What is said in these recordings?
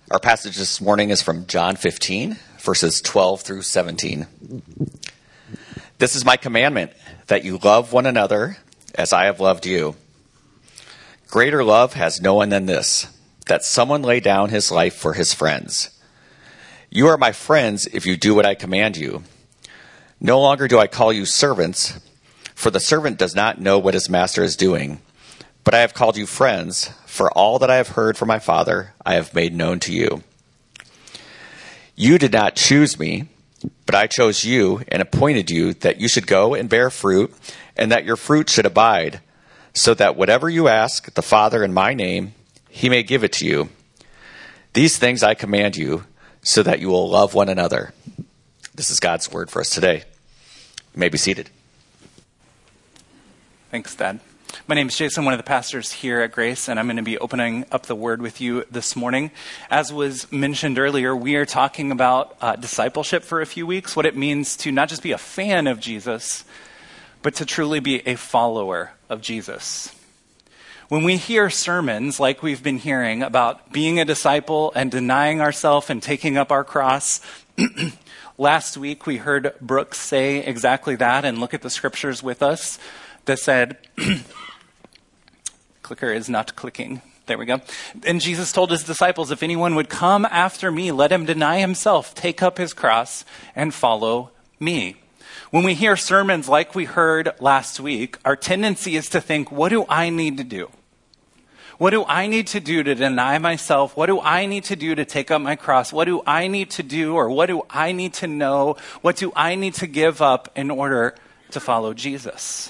Our passage this morning is from John 15, verses 12 through 17. This is my commandment, that you love one another as I have loved you. Greater love has no one than this, that someone lay down his life for his friends. You are my friends if you do what I command you. No longer do I call you servants, for the servant does not know what his master is doing. But I have called you friends, for all that I have heard from my Father I have made known to you. You did not choose me, but I chose you and appointed you that you should go and bear fruit, and that your fruit should abide, so that whatever you ask the Father in my name, he may give it to you. These things I command you, so that you will love one another. This is God's word for us today. You may be seated. Thanks, Dad. My name is Jason, one of the pastors here at Grace, and I'm going to be opening up the Word with you this morning. As was mentioned earlier, we are talking about discipleship for a few weeks, what it means to not just be a fan of Jesus, but to truly be a follower of Jesus. When we hear sermons like we've been hearing about being a disciple and denying ourselves and taking up our cross, last week we heard Brooks say exactly that and look at the scriptures with us that said, clicker is not clicking. There we go. And Jesus told his disciples, if anyone would come after me, let him deny himself, take up his cross, and follow me. When we hear sermons like we heard last week, our tendency is to think, what do I need to do? What do I need to do to deny myself? What do I need to do to take up my cross? What do I need to do, or what do I need to know? What do I need to give up in order to follow Jesus?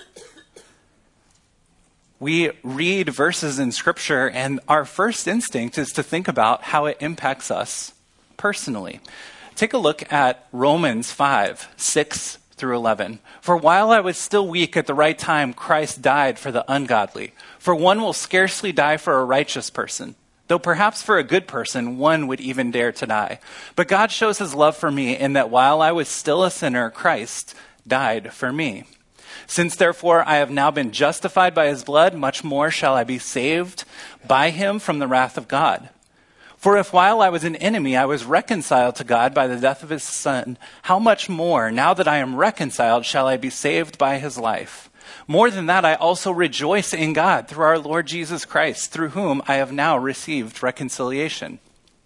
We read verses in Scripture, and our first instinct is to think about how it impacts us personally. Take a look at Romans 5, 6 through 11. For while I was still weak at the right time, Christ died for the ungodly. For one will scarcely die for a righteous person, though perhaps for a good person one would even dare to die. But God shows his love for me in that while I was still a sinner, Christ died for me. Since therefore I have now been justified by his blood, much more shall I be saved by him from the wrath of God. For if while I was an enemy I was reconciled to God by the death of his Son, how much more, now that I am reconciled, shall I be saved by his life? More than that, I also rejoice in God through our Lord Jesus Christ, through whom I have now received reconciliation.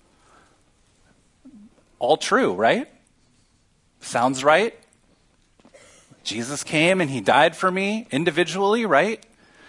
All true, right? Sounds right? Jesus came and he died for me individually, right?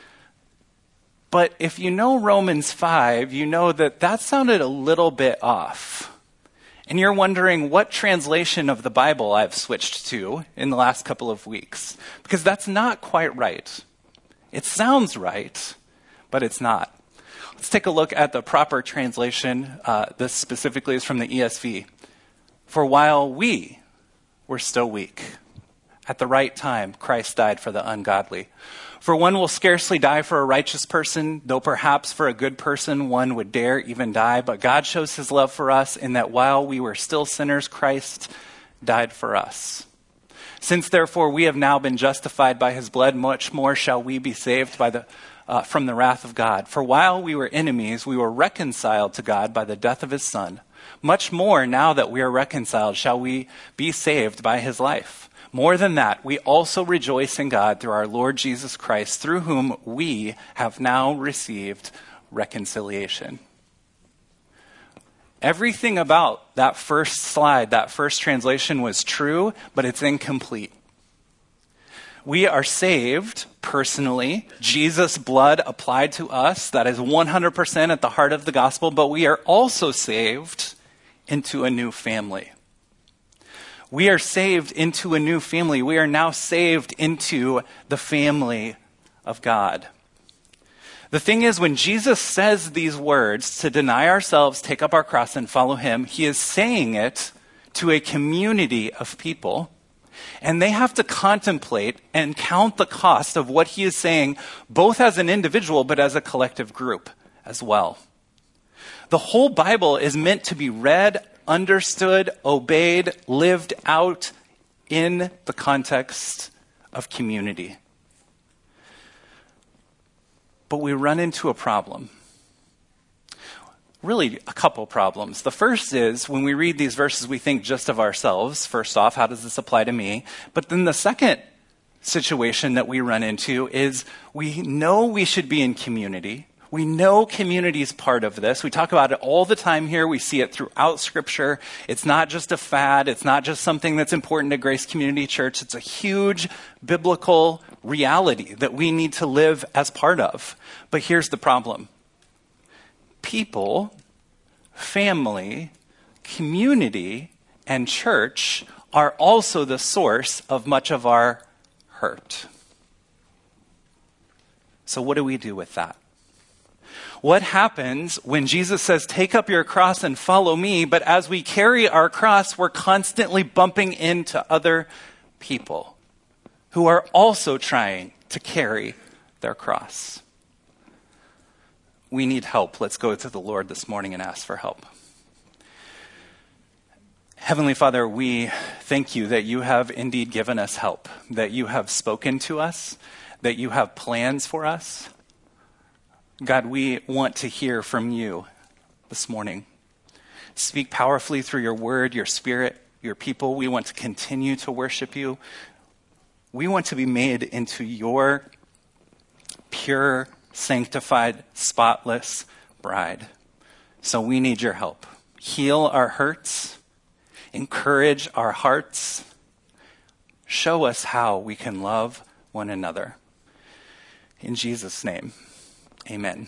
But if you know Romans 5, you know that that sounded a little bit off. And you're wondering what translation of the Bible I've switched to in the last couple of weeks. Because that's not quite right. It sounds right, but it's not. Let's take a look at the proper translation. This specifically is from the ESV. For while we were still weak, at the right time, Christ died for the ungodly. For one will scarcely die for a righteous person, though perhaps for a good person one would dare even die. But God shows his love for us in that while we were still sinners, Christ died for us. Since therefore we have now been justified by his blood, much more shall we be saved from the wrath of God. For while we were enemies, we were reconciled to God by the death of his Son. Much more, now that we are reconciled, shall we be saved by his life. More than that, we also rejoice in God through our Lord Jesus Christ, through whom we have now received reconciliation. Everything about that first slide, that first translation was true, but it's incomplete. We are saved personally. Jesus' blood applied to us. That is 100% at the heart of the gospel, but we are also saved into a new family. We are saved into a new family. We are now saved into the family of God. The thing is, when Jesus says these words, to deny ourselves, take up our cross, and follow him, he is saying it to a community of people. And they have to contemplate and count the cost of what he is saying, both as an individual, but as a collective group as well. The whole Bible is meant to be read, understood, obeyed, lived out in the context of community. But we run into a problem. really a couple problems. The first is when we read these verses, we think just of ourselves. First off, how does this apply to me? But then the second situation that we run into is we know we should be in community. We know community is part of this. We talk about it all the time here. We see it throughout Scripture. It's not just a fad. It's not just something that's important to Grace Community Church. It's a huge biblical reality that we need to live as part of. But here's the problem. People, family, community, and church are also the source of much of our hurt. So what do we do with that? What happens when Jesus says, take up your cross and follow me, but as we carry our cross, we're constantly bumping into other people who are also trying to carry their cross? We need help. Let's go to the Lord this morning and ask for help. Heavenly Father, we thank you that you have indeed given us help, that you have spoken to us, that you have plans for us. God, we want to hear from you this morning. Speak powerfully through your word, your spirit, your people. We want to continue to worship you. We want to be made into your pure, sanctified, spotless bride. So we need your help. Heal our hurts. Encourage our hearts. Show us how we can love one another. In Jesus' name, amen.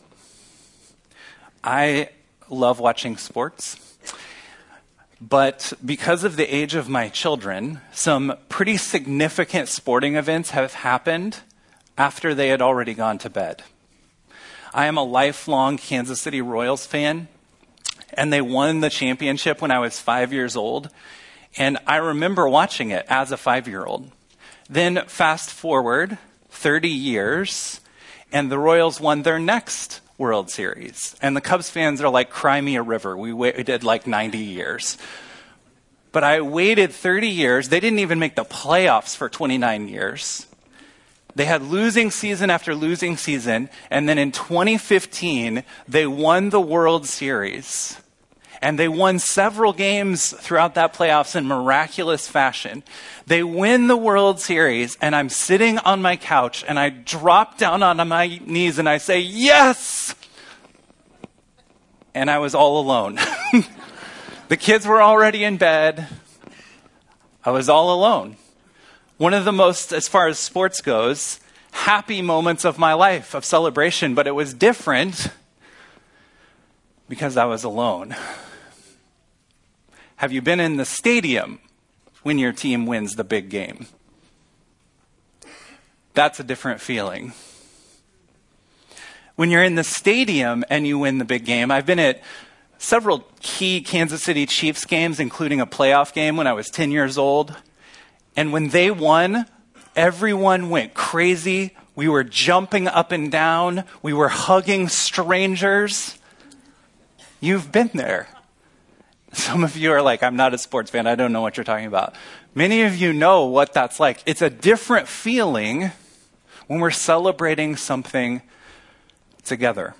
I love watching sports, but because of the age of my children, some pretty significant sporting events have happened after they had already gone to bed. I am a lifelong Kansas City Royals fan, and they won the championship when I was 5 years old, and I remember watching it as a 5-year-old. Then fast forward 30 years, and the Royals won their next World Series. And the Cubs fans are like, cry me a river. We waited like 90 years. But I waited 30 years. They didn't even make the playoffs for 29 years. They had losing season after losing season. And then in 2015, they won the World Series. And they won several games throughout that playoffs in miraculous fashion. They win the World Series, and I'm sitting on my couch, and I drop down on my knees, and I say, yes! And I was all alone. The kids were already in bed. I was all alone. One of the most, as far as sports goes, happy moments of my life, of celebration, but it was different because I was alone. Have you been in the stadium when your team wins the big game? That's a different feeling. When you're in the stadium and you win the big game, I've been at several key Kansas City Chiefs games, including a playoff game when I was 10 years old. And when they won, everyone went crazy. We were jumping up and down. We were hugging strangers. You've been there. Some of you are like, I'm not a sports fan. I don't know what you're talking about. Many of you know what that's like. It's a different feeling when we're celebrating something together.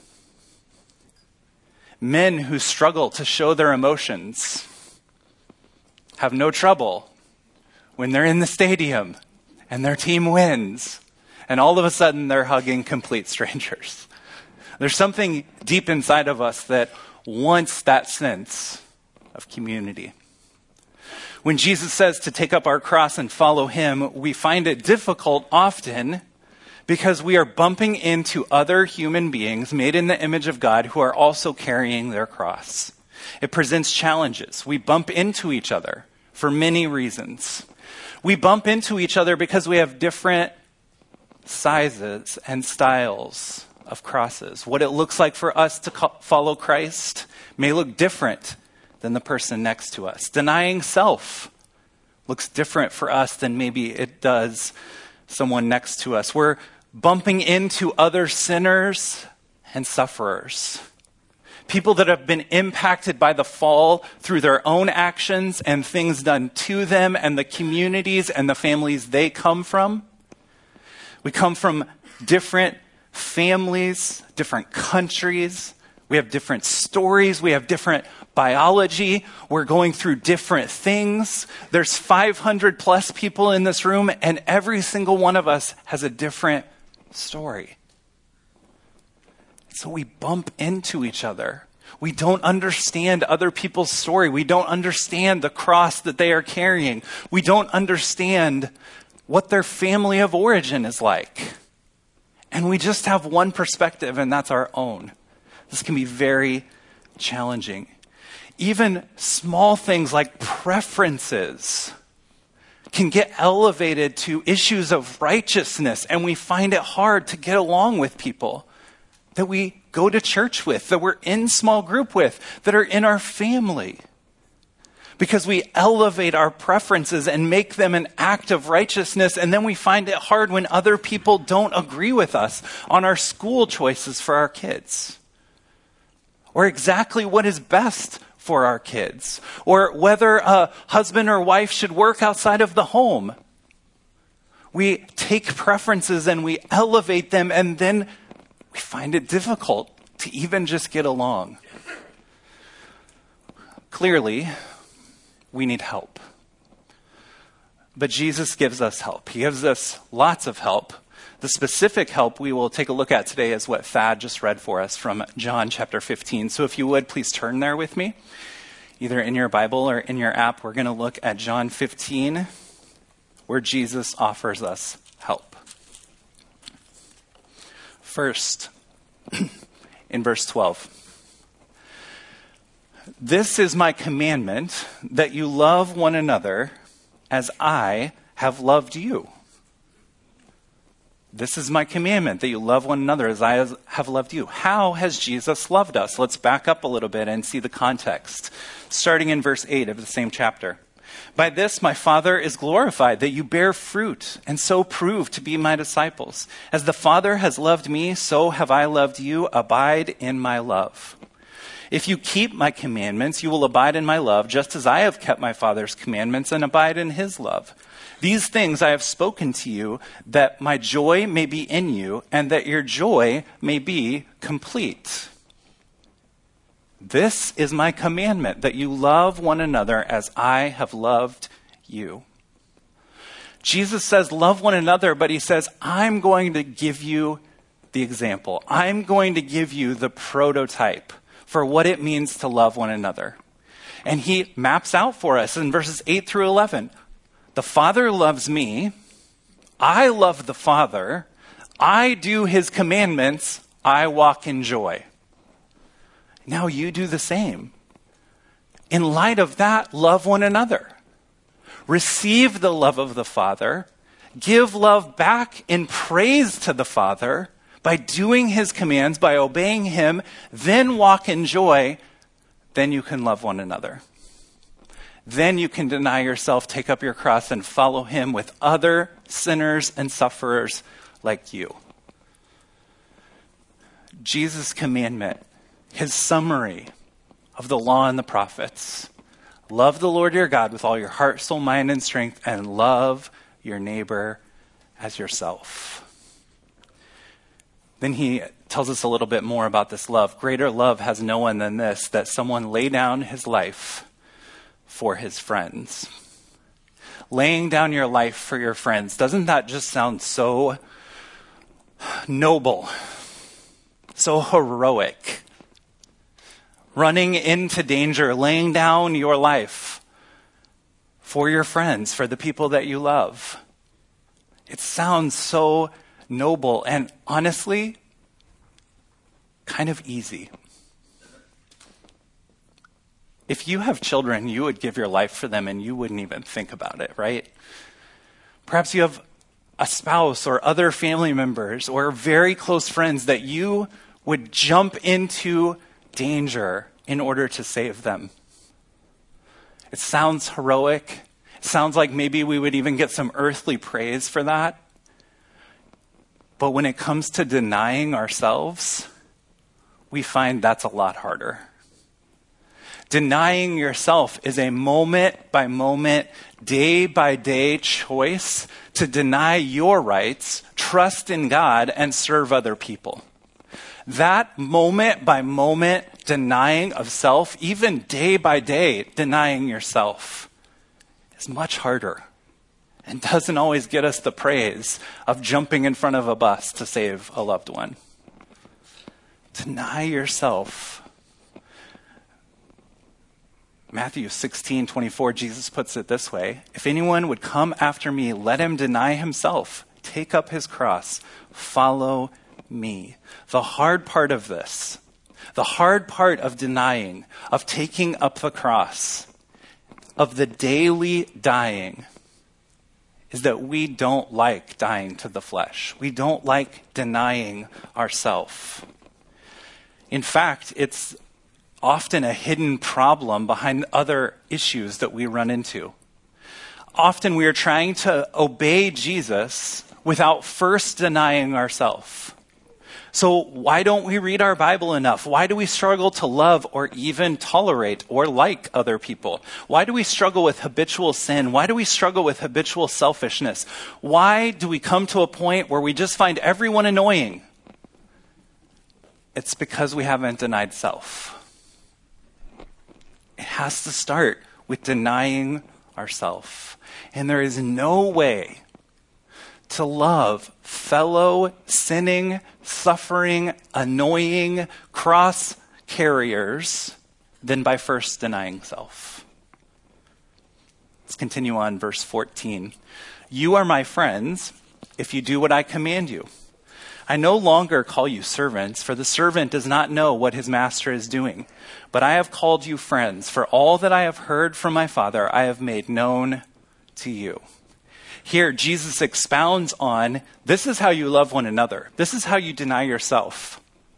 Men who struggle to show their emotions have no trouble when they're in the stadium and their team wins, and all of a sudden they're hugging complete strangers. There's something deep inside of us that wants that sense of community. When Jesus says to take up our cross and follow him, we find it difficult often because we are bumping into other human beings made in the image of God who are also carrying their cross. It presents challenges. We bump into each other for many reasons. We bump into each other because we have different sizes and styles of crosses. What it looks like for us to follow Christ may look different than the person next to us. Denying self looks different for us than maybe it does someone next to us. We're bumping into other sinners and sufferers. People that have been impacted by the fall through their own actions and things done to them and the communities and the families they come from. We come from different families, different countries. We We have different stories. We have different biology. We're going through different things. There's 500 plus people in this room, and every single one of us has a different story. So we bump into each other. We don't understand other people's story. We don't understand the cross that they are carrying. We don't understand what their family of origin is like. And we just have one perspective, and that's our own. This can be very challenging. Even small things like preferences can get elevated to issues of righteousness, and we find it hard to get along with people that we go to church with, that we're in small group with, that are in our family. Because we elevate our preferences and make them an act of righteousness, and then we find it hard when other people don't agree with us on our school choices for our kids, or exactly what is best for our kids, or whether a husband or wife should work outside of the home. We take preferences and we elevate them, and then we find it difficult to even just get along. Clearly, we need help. But Jesus gives us help. He gives us lots of help. The specific help we will take a look at today is what Thad just read for us from John chapter 15. So if you would, please turn there with me. Either in your Bible or in your app, we're going to look at John 15, where Jesus offers us help. First, in verse 12. This is my commandment, that you love one another as I have loved you. This is my commandment, that you love one another as I have loved you. How has Jesus loved us? Let's back up a little bit and see the context. Starting in verse 8 of the same chapter. By this my Father is glorified, that you bear fruit, and so prove to be my disciples. As the Father has loved me, so have I loved you. Abide in my love. If you keep my commandments, you will abide in my love, just as I have kept my Father's commandments and abide in his love. These things I have spoken to you, that my joy may be in you, and that your joy may be complete. This is my commandment, that you love one another as I have loved you. Jesus says, love one another, but he says, I'm going to give you the example. I'm going to give you the prototype for what it means to love one another. And he maps out for us in verses 8 through 11. The Father loves me. I love the Father. I do his commandments. I walk in joy. Now you do the same. In light of that, love one another. Receive the love of the Father. Give love back in praise to the Father by doing his commands, by obeying him, then walk in joy. Then you can love one another. Then you can deny yourself, take up your cross, and follow him with other sinners and sufferers like you. Jesus' commandment, his summary of the law and the prophets. Love the Lord your God with all your heart, soul, mind, and strength, and love your neighbor as yourself. Then he tells us a little bit more about this love. Greater love has no one than this, that someone lay down his life for his friends. Laying down your life for your friends. Doesn't that just sound so noble? So heroic? Running into danger, laying down your life for your friends, for the people that you love. It sounds so noble and honestly, kind of easy. If you have children, you would give your life for them and you wouldn't even think about it, right? Perhaps you have a spouse or other family members or very close friends that you would jump into danger in order to save them. It sounds heroic. It sounds like maybe we would even get some earthly praise for that. But when it comes to denying ourselves, we find that's a lot harder. Denying yourself is a moment by moment, day by day choice to deny your rights, trust in God, and serve other people. That moment by moment denying of self, even day by day denying yourself, is much harder and doesn't always get us the praise of jumping in front of a bus to save a loved one. Deny yourself. Matthew 16:24, Jesus puts it this way: if anyone would come after me, let him deny himself, take up his cross, follow me. The hard part of this, the hard part of denying, of taking up the cross, of the daily dying, is that we don't like dying to the flesh. We don't like denying ourselves. In fact, it's often a hidden problem behind other issues that we run into. Often we are trying to obey Jesus without first denying ourselves. So why don't we read our Bible enough? Why do we struggle to love or even tolerate or like other people? Why do we struggle with habitual sin? Why do we struggle with habitual selfishness? Why do we come to a point where we just find everyone annoying? It's because we haven't denied self. It has to start with denying ourselves. And there is no way to love fellow sinning, suffering, annoying cross carriers than by first denying self. Let's continue on, verse 14. You are my friends if you do what I command you. I no longer call you servants, for the servant does not know what his master is doing. But I have called you friends, for all that I have heard from my Father I have made known to you. Here, Jesus expounds on, this is how you love one another. This is how you deny yourself.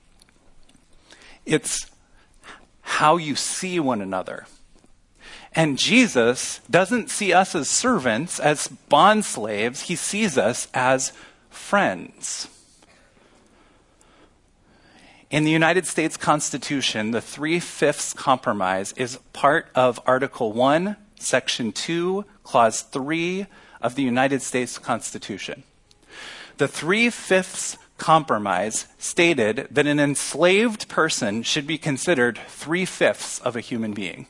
It's how you see one another. And Jesus doesn't see us as servants, as bond slaves. He sees us as friends. In the United States Constitution, the 3/5 compromise is part of Article 1, Section 2, Clause 3 of the United States Constitution. The 3/5 compromise stated that an enslaved person should be considered 3/5 of a human being.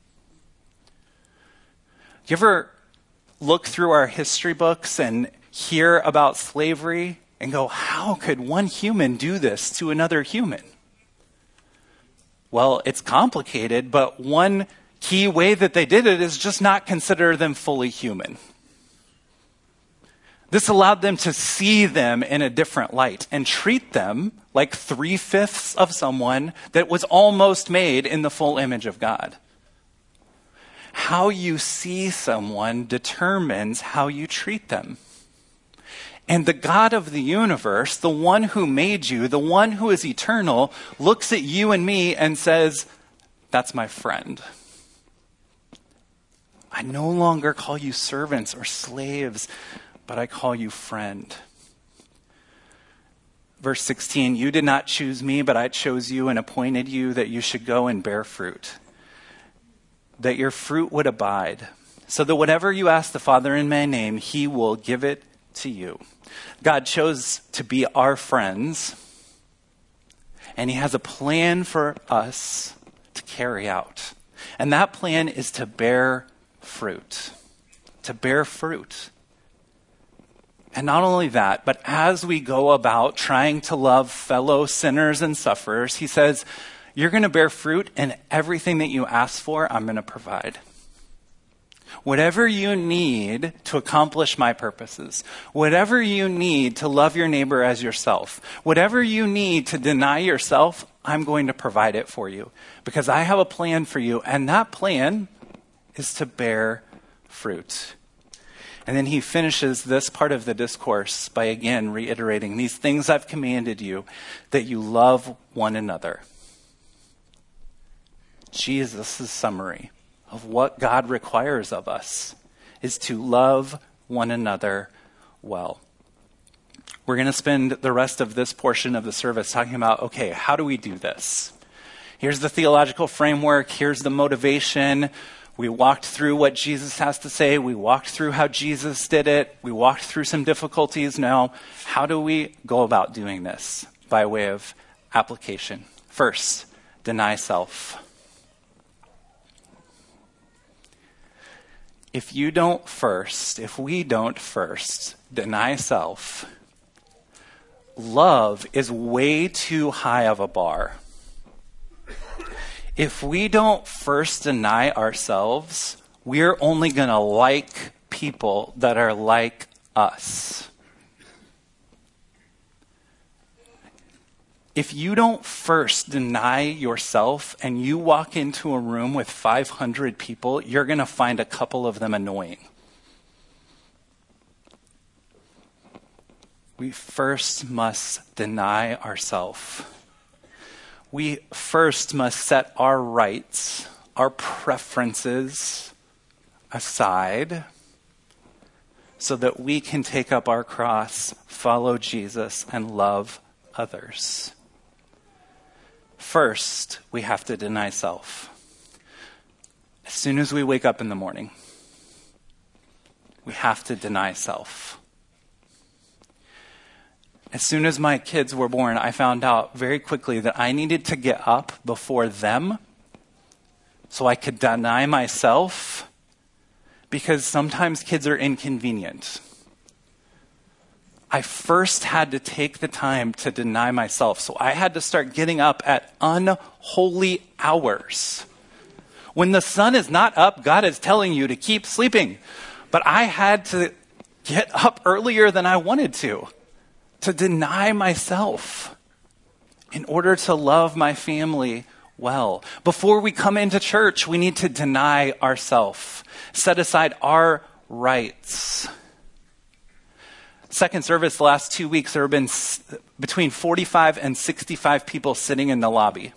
You ever look through our history books and hear about slavery and go, how could one human do this to another human? Well, it's complicated, but one key way that they did it is just not consider them fully human. This allowed them to see them in a different light and treat them like 3/5 of someone that was almost made in the full image of God. How you see someone determines how you treat them. And the God of the universe, the one who made you, the one who is eternal, looks at you and me and says, that's my friend. I no longer call you servants or slaves, but I call you friend. Verse 16, you did not choose me, but I chose you and appointed you that you should go and bear fruit, that your fruit would abide, so that whatever you ask the Father in my name, he will give it to you. God chose to be our friends, and he has a plan for us to carry out. And that plan is to bear fruit. To bear fruit. And not only that, but as we go about trying to love fellow sinners and sufferers, he says, you're going to bear fruit, and everything that you ask for, I'm going to provide. Whatever you need to accomplish my purposes, whatever you need to love your neighbor as yourself, whatever you need to deny yourself, I'm going to provide it for you because I have a plan for you, and that plan is to bear fruit. And then he finishes this part of the discourse by again reiterating, these things I've commanded you, that you love one another. Jesus' summary of what God requires of us is to love one another well. We're going to spend the rest of this portion of the service talking about, okay, how do we do this? Here's the theological framework. Here's the motivation. We walked through what Jesus has to say. We walked through how Jesus did it. We walked through some difficulties. Now, how do we go about doing this by way of application. First, deny self. If we don't first deny self, love is way too high of a bar. If we don't first deny ourselves, we're only going to like people that are like us. If you don't first deny yourself and you walk into a room with 500 people, you're going to find a couple of them annoying. We first must deny ourselves. We first must set our rights, our preferences aside so that we can take up our cross, follow Jesus, and love others. First, we have to deny self. As soon as we wake up in the morning, we have to deny self. As soon as my kids were born, I found out very quickly that I needed to get up before them so I could deny myself, because sometimes kids are inconvenient. I first had to take the time to deny myself. So I had to start getting up at unholy hours. When the sun is not up, God is telling you to keep sleeping. But I had to get up earlier than I wanted to deny myself in order to love my family well. Before we come into church, we need to deny ourselves, set aside our rights. Second service the last 2 weeks, there have been between 45 and 65 people sitting in the lobby.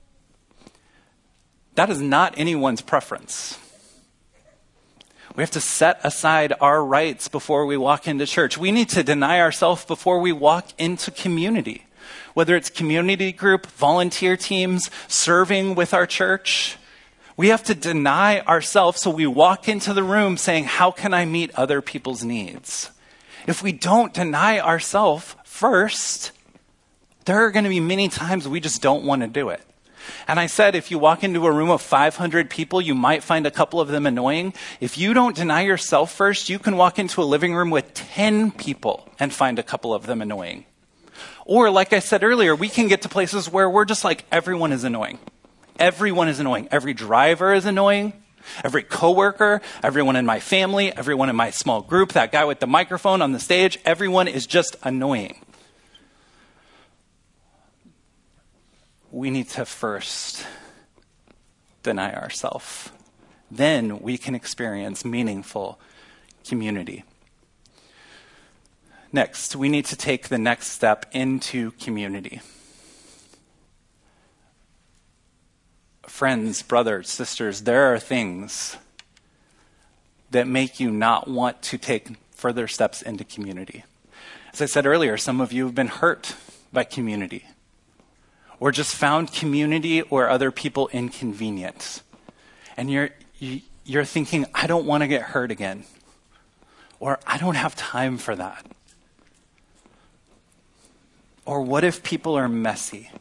That is not anyone's preference. We have to set aside our rights before we walk into church. We need to deny ourselves before we walk into community. Whether it's community group, volunteer teams, serving with our church, we have to deny ourselves so we walk into the room saying, how can I meet other people's needs? If we don't deny ourselves first, there are going to be many times we just don't want to do it. And I said, if you walk into a room of 500 people, you might find a couple of them annoying. If you don't deny yourself first, you can walk into a living room with 10 people and find a couple of them annoying. Or like I said earlier, we can get to places where we're just like, everyone is annoying. Everyone is annoying. Every driver is annoying. Every coworker, everyone in my family, everyone in my small group, that guy with the microphone on the stage, everyone is just annoying. We need to first deny ourselves. Then we can experience meaningful community. Next, we need to take the next step into community. Friends, brothers, sisters, there are things that make you not want to take further steps into community. As I said earlier, some of you have been hurt by community, or just found community or other people inconvenient. And you're thinking, I don't want to get hurt again, or I don't have time for that. Or what if people are messy?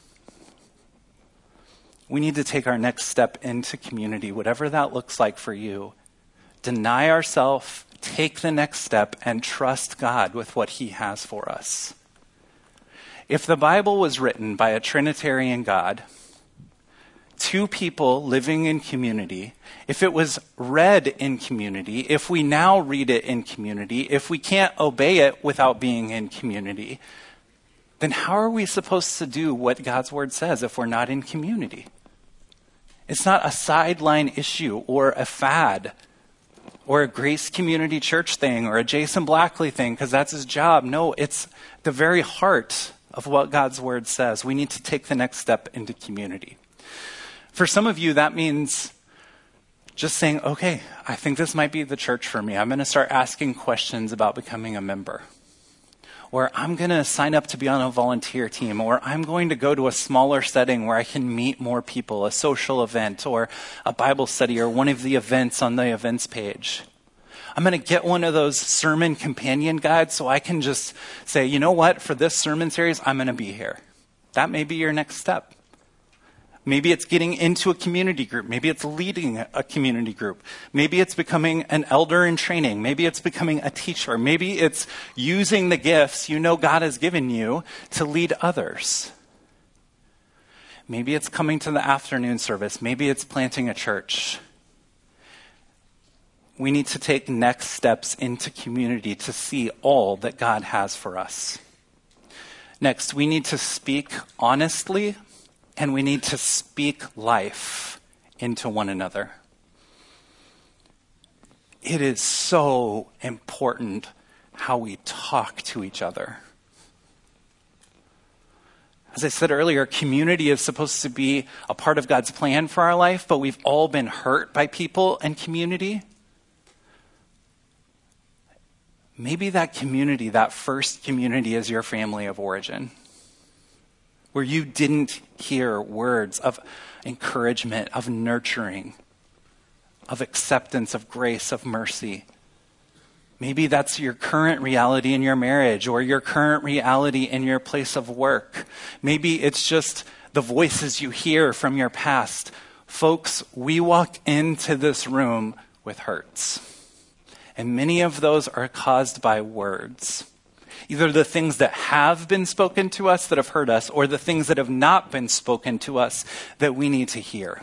We need to take our next step into community, whatever that looks like for you. Deny ourselves, take the next step, and trust God with what He has for us. If the Bible was written by a Trinitarian God, two people living in community, if it was read in community, if we now read it in community, if we can't obey it without being in community, then how are we supposed to do what God's Word says if we're not in community? It's not a sideline issue or a fad or a Grace Community Church thing or a Jason Blackley thing because that's his job. No, it's the very heart of what God's Word says. We need to take the next step into community. For some of you, that means just saying, okay, I think this might be the church for me. I'm going to start asking questions about becoming a member. Or I'm going to sign up to be on a volunteer team, or I'm going to go to a smaller setting where I can meet more people, a social event, or a Bible study, or one of the events on the events page. I'm going to get one of those sermon companion guides so I can just say, you know what, for this sermon series, I'm going to be here. That may be your next step. Maybe it's getting into a community group. Maybe it's leading a community group. Maybe it's becoming an elder in training. Maybe it's becoming a teacher. Maybe it's using the gifts you know God has given you to lead others. Maybe it's coming to the afternoon service. Maybe it's planting a church. We need to take next steps into community to see all that God has for us. Next, we need to speak honestly, and we need to speak life into one another. It is so important how we talk to each other. As I said earlier, community is supposed to be a part of God's plan for our life, but we've all been hurt by people and community. Maybe that community, that first community, is your family of origin, where you didn't hear words of encouragement, of nurturing, of acceptance, of grace, of mercy. Maybe that's your current reality in your marriage or your current reality in your place of work. Maybe it's just the voices you hear from your past. Folks, we walk into this room with hurts. And many of those are caused by words. Either the things that have been spoken to us that have hurt us, or the things that have not been spoken to us that we need to hear.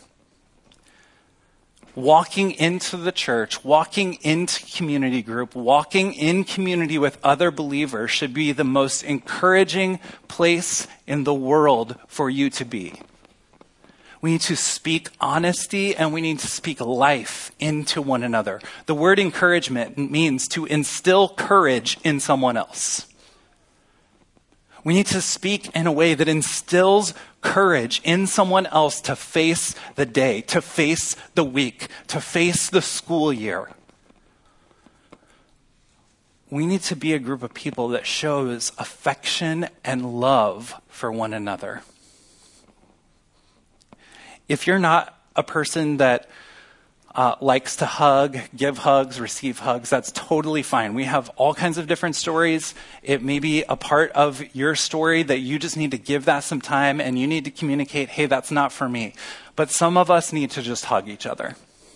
Walking into the church, walking into community group, walking in community with other believers should be the most encouraging place in the world for you to be. We need to speak honesty and we need to speak life into one another. The word encouragement means to instill courage in someone else. We need to speak in a way that instills courage in someone else to face the day, to face the week, to face the school year. We need to be a group of people that shows affection and love for one another. If you're not a person that likes to hug, give hugs, receive hugs, that's totally fine. We have all kinds of different stories. It may be a part of your story that you just need to give that some time and you need to communicate, hey, that's not for me. But some of us need to just hug each other.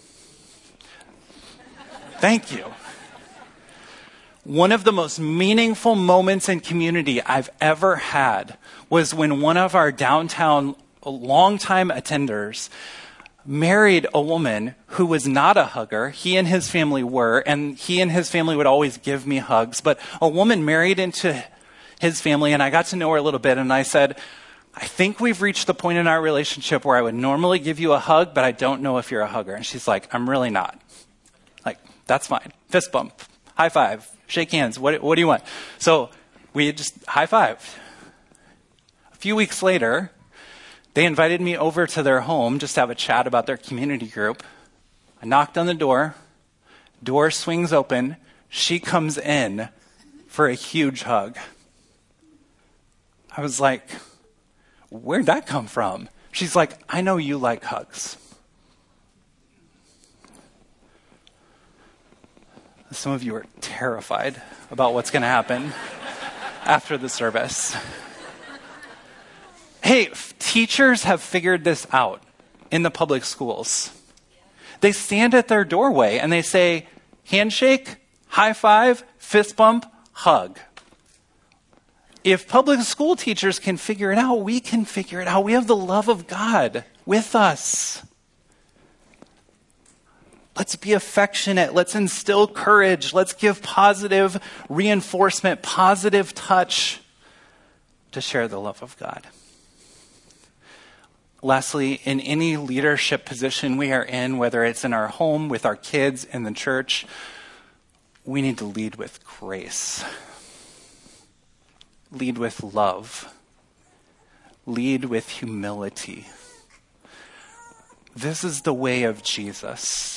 Thank you. One of the most meaningful moments in community I've ever had was when one of our downtown longtime attenders married a woman who was not a hugger. He and his family were, and he and his family would always give me hugs. But a woman married into his family, and I got to know her a little bit, and I said, I think we've reached the point in our relationship where I would normally give you a hug, but I don't know if you're a hugger. And she's like, I'm really not. Like, that's fine. Fist bump, high five, shake hands. What do you want? So we just high-fived. A few weeks later, they invited me over to their home just to have a chat about their community group. I knocked on the door. Door swings open. She comes in for a huge hug. I was like, where'd that come from? She's like, I know you like hugs. Some of you are terrified about what's going to happen after the service. Hey, teachers have figured this out in the public schools. They stand at their doorway and they say, handshake, high five, fist bump, hug. If public school teachers can figure it out, we can figure it out. We have the love of God with us. Let's be affectionate. Let's instill courage. Let's give positive reinforcement, positive touch to share the love of God. Lastly, in any leadership position we are in, whether it's in our home, with our kids, in the church, we need to lead with grace. Lead with love. Lead with humility. This is the way of Jesus.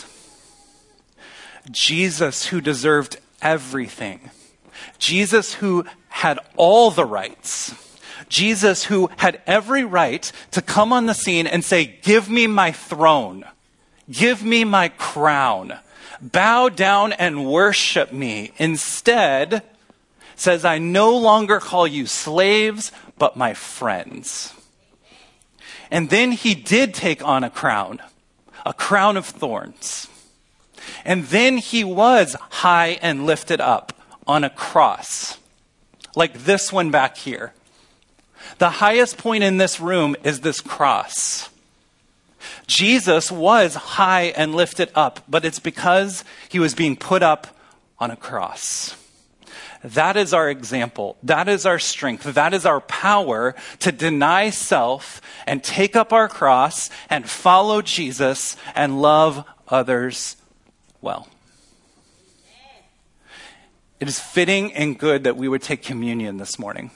Jesus who deserved everything. Jesus who had all the rights. Jesus who had every right to come on the scene and say, give me my throne. Give me my crown. Bow down and worship me. Instead, says, I no longer call you slaves, but my friends. And then he did take on a crown of thorns. And then he was high and lifted up on a cross, like this one back here. The highest point in this room is this cross. Jesus was high and lifted up, but it's because he was being put up on a cross. That is our example. That is our strength. That is our power to deny self and take up our cross and follow Jesus and love others well. It is fitting and good that we would take communion this morning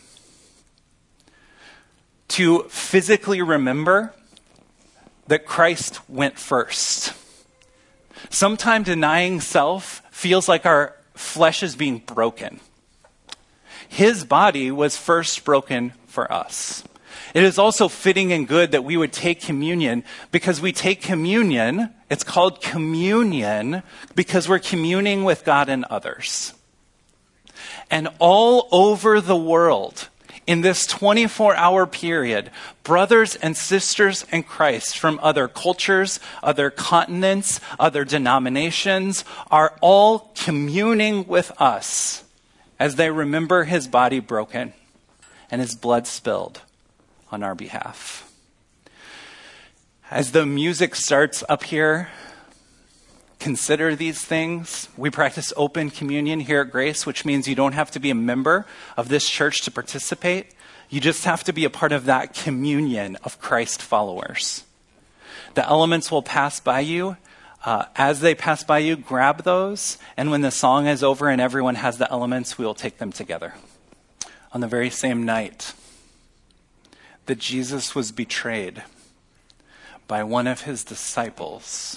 to physically remember that Christ went first. Sometimes denying self feels like our flesh is being broken. His body was first broken for us. It is also fitting and good that we would take communion because we take communion. It's called communion because we're communing with God and others. And all over the world, in this 24-hour period, brothers and sisters in Christ from other cultures, other continents, other denominations are all communing with us as they remember his body broken and his blood spilled on our behalf. As the music starts up here, consider these things. We practice open communion here at Grace, which means you don't have to be a member of this church to participate. You just have to be a part of that communion of Christ followers. The elements will pass by you. As they pass by you, grab those. And when the song is over and everyone has the elements, we will take them together. On the very same night that Jesus was betrayed by one of his disciples,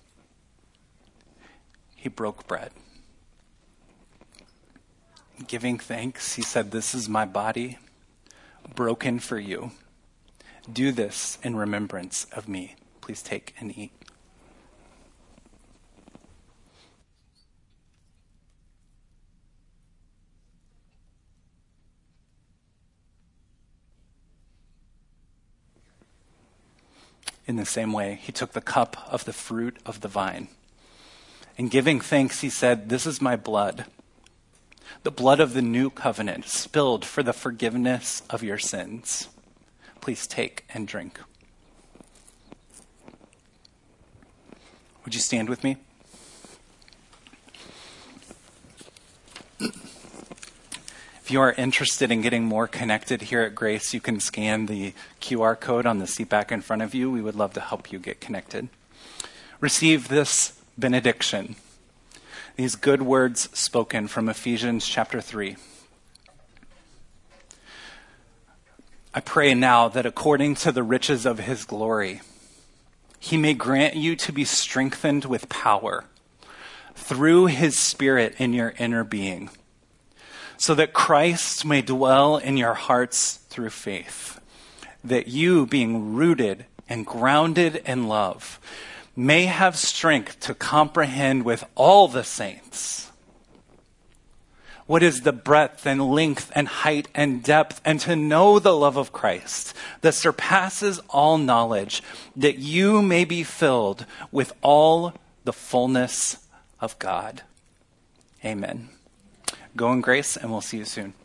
he broke bread. Giving thanks, he said, "This is my body, broken for you. Do this in remembrance of me." Please take and eat. In the same way, he took the cup of the fruit of the vine. And giving thanks, he said, "This is my blood, the blood of the new covenant, spilled for the forgiveness of your sins. Please take and drink." Would you stand with me? If you are interested in getting more connected here at Grace, you can scan the QR code on the seat back in front of you. We would love to help you get connected. Receive this benediction, these good words spoken from Ephesians chapter 3. I pray now that according to the riches of his glory, he may grant you to be strengthened with power through his Spirit in your inner being, so that Christ may dwell in your hearts through faith, that you, being rooted and grounded in love, may have strength to comprehend with all the saints what is the breadth and length and height and depth, and to know the love of Christ that surpasses all knowledge, that you may be filled with all the fullness of God. Amen. Go in grace, and we'll see you soon.